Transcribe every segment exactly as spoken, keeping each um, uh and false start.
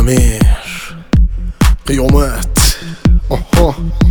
امیر قیامت. آها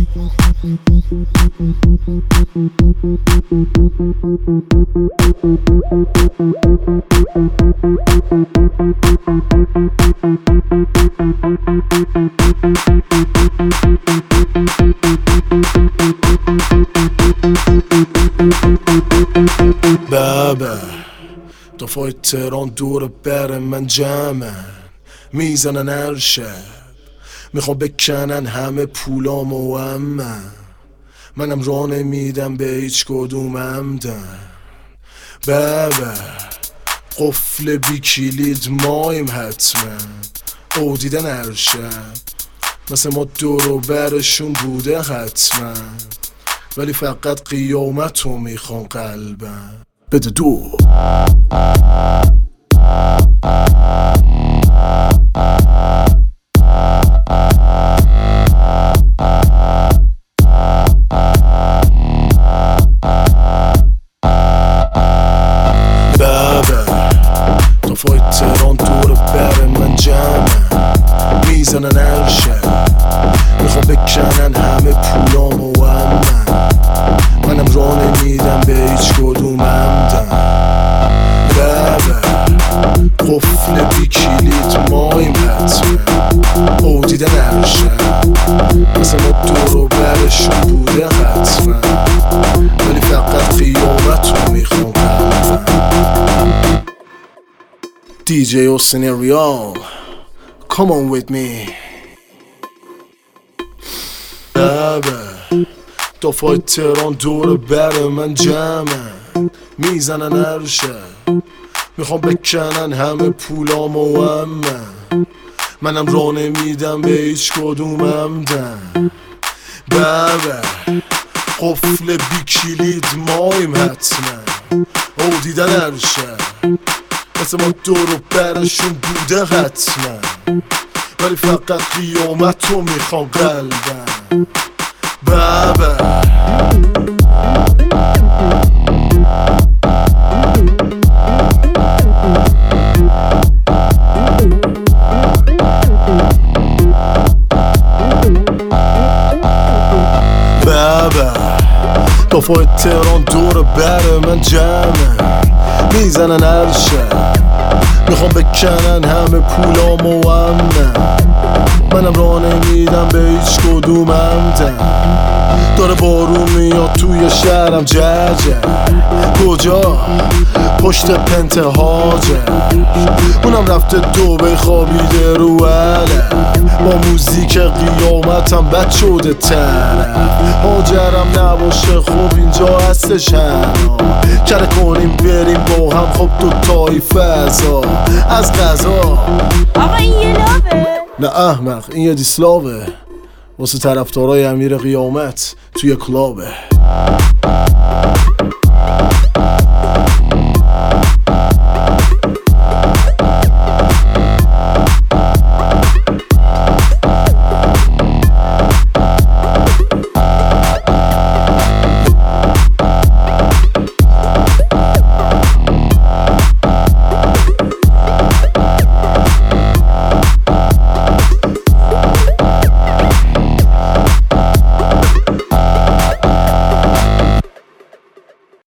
بابا دفعه تهران دور بر من جمعن، میزنن هر شب میخوام بکنن همه پولام و امن. منم راه نمیدم به هیچ کدوم عمدن. بابا قفل بی کلید مایم حتما، او دیدن هر شب مثل ما دور و برشون بوده حتما، ولی فقط قیامتو میخوام قلبم بده دو. دفعه تهران دور بر من جمعن، میزنن هر شب میخوام بکنن همه پولام و امن. منم راه نمیدم به هیچ کدوم عمدن. بابا قفل بی کلید مایم حتما، او دیدن هر شب مثل ما دور و برشون بوده حتما، ولی فقط قیامتو میخوام قلبم. دی جی Austin Real, come on with me. بابا دفعه تهران دور بر من جمعن، میزنن هر شب میخوام بکنن همه پولام و امن. منم راه نمیدم به هیچ کدوم عمدن. بابا قفل بی کلید مایم حتما، او دیدن هر شب مثل ما دور و برشون بوده حتما، ولی فقط قیامتو میخوام قلبم. بابا بابا دفعه تهران دور بر من جمعن، میزنن هر شب میخوام بکنن همه پولام و امن. منم راه نمیدم به هیچ کدوم عمدن. داره بارون میاد توی شهرم جرجه، کجا؟ پشت پنت هاجه. اونم رفته دوبه خوابیده رو علم، با موزیک قیامتم بد شده تنم. هاجرم نباشه خب اینجا هستش هنها، کره کنیم بریم با هم خب دو تایی فضا از غذا. آقا این یه لابه؟ نه احمق، این یه دیسلاوه واسه طرفدارای امیر قیامت توی کلابه.